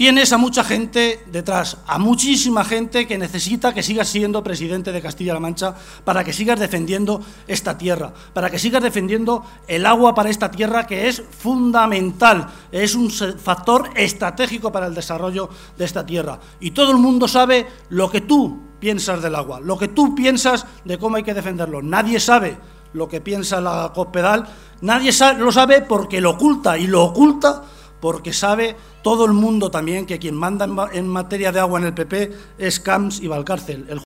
tienes a mucha gente detrás, a muchísima gente que necesita que sigas siendo presidente de Castilla-La Mancha para que sigas defendiendo esta tierra, para que sigas defendiendo el agua para esta tierra, que es fundamental, es un factor estratégico para el desarrollo de esta tierra. Y todo el mundo sabe lo que tú piensas del agua, lo que tú piensas de cómo hay que defenderlo. Nadie sabe lo que piensa la Cospedal, nadie lo sabe porque lo oculta, y lo oculta porque sabe todo el mundo también que quien manda en materia de agua en el PP es Camps y Valcárcel.